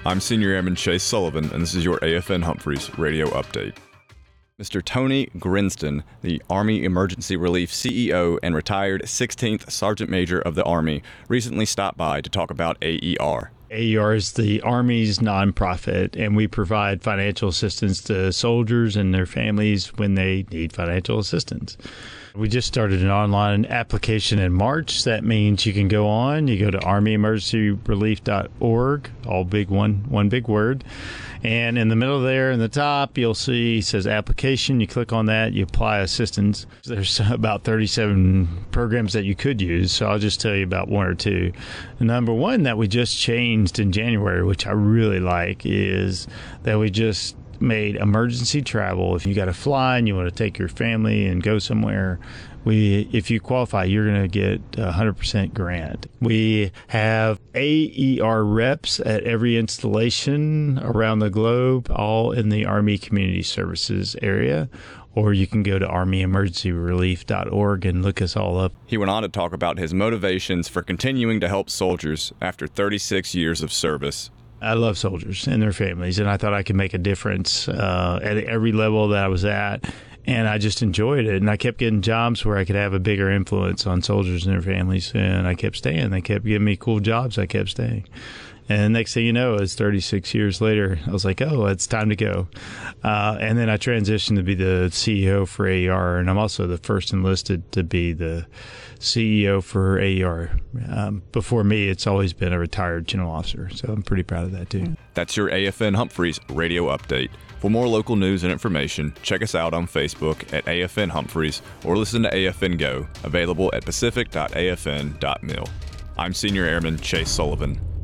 I'm Senior Airman Chase Sullivan, and this is your AFN Humphreys radio update. Mr. Tony Grinston, the Army Emergency Relief CEO and retired 16th Sergeant Major of the Army, recently stopped by to talk about AER. AER is the Army's nonprofit, and we provide financial assistance to soldiers and their families when they need financial assistance. We just started an online application in March. That means you can go on, you go to armyemergencyrelief.org, all big one big word. And in the middle there, in the top, you'll see it says application. You click on that, you apply assistance. There's about 37 programs that you could use, so I'll just tell you about one or two. Number one that we just changed in January, which I really like, is that we just made emergency travel. If you got to fly and you want to take your family and go somewhere, if you qualify, you're going to get a 100% grant. We have AER reps at every installation around the globe, all in the Army Community Services area. Or you can go to armyemergencyrelief.org and look us all up. He went on to talk about his motivations for continuing to help soldiers after 36 years of service. I love soldiers and their families, and I thought I could make a difference at every level that I was at, and I just enjoyed it. And I kept getting jobs where I could have a bigger influence on soldiers and their families, and I kept staying. They kept giving me cool jobs. I kept staying. And next thing you know, it's 36 years later, I was like, oh, it's time to go. And then I transitioned to be the CEO for AER, and I'm also the first enlisted to be the CEO for AER. Before me, it's always been a retired general officer, so I'm pretty proud of that, too. That's your AFN Humphreys radio update. For more local news and information, check us out on Facebook at AFN Humphreys or listen to AFN Go, available at pacific.afn.mil. I'm Senior Airman Chase Sullivan.